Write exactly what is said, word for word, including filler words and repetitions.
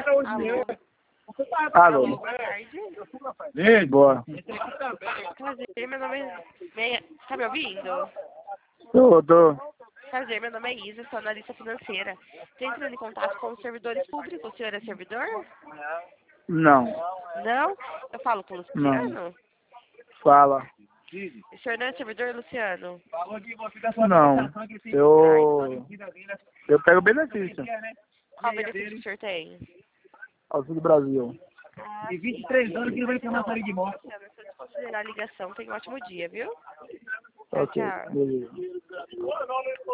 Alô. Alô, boa tarde. Ei, boa. Prazer, meu nome é... Me... Tá me ouvindo? Tô, tô. Prazer, meu nome é Isa, sou analista financeira. Estou entrando em contato com os servidores públicos. O senhor é servidor? Não, Não? Eu falo com o não. Luciano? Fala. O senhor não é servidor, Luciano? Não. Eu. Eu pego benefício. Qual benefício que o senhor tem? Auxílio do Brasil. Ah, e vinte e três anos que ele vai reclamar a de morte. Luciano, se eu considerar a ligação, tenha um ótimo dia, viu? Tchau, Ok, tchau. beleza.